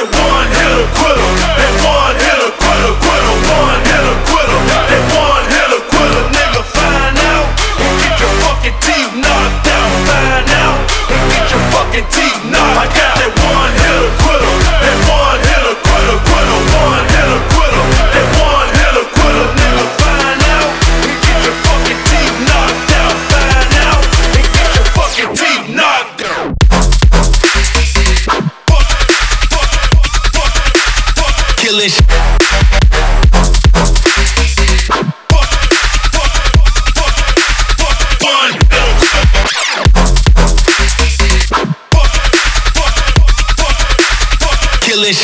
that one hitter quitter, that one hitter quitter, quitter, one hitter quitter, that one hitter quitter. Nigga, find out and get your fucking teeth knocked out. Find out and get your fucking teeth knocked out. I got that one hitter quitter, that one hitter quitter, quitter, one hitter quitter, that one hitter quitter. Nigga, find out and get your fucking teeth knocked out. Find out and get your fucking teeth knocked out. Killing killing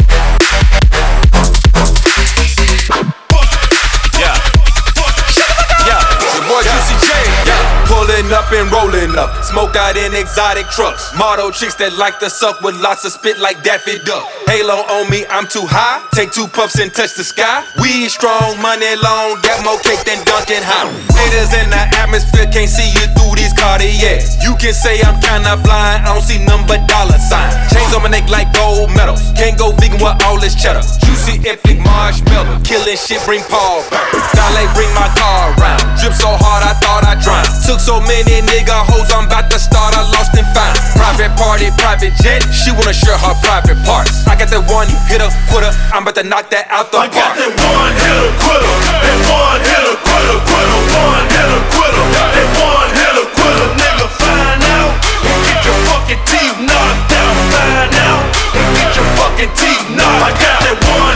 Pulling up and rolling up, smoke out in exotic trucks. Model chicks that like to suck with lots of spit like Daffy Duck. Halo on me, I'm too high. Take 2 puffs and touch the sky. Weed strong, money long, got more cake than Dunkin' High. Haters in the atmosphere can't see you through these Cartiers. You can say I'm kinda blind, I don't see none but dollar signs. Chains on my neck like gold medals. Can't go vegan with all this cheddar. Juicy, epic marshmallow. Killing shit, bring Paul back. Valet, bring my car around. Drip so hard I thought I drowned. Took so many nigga hoes, I'm about to start a lost and found. Private party, private jet. She wanna share her private parts. I got that one hitter quitter. I'm about to knock that out the park. I got that one hitter quitter, that one hitter quitter, quitter, one hitter quitter, that one hitter quitter. Nigga, find out and get your fucking teeth knocked out. Find out and get your fucking teeth knocked out. I got that one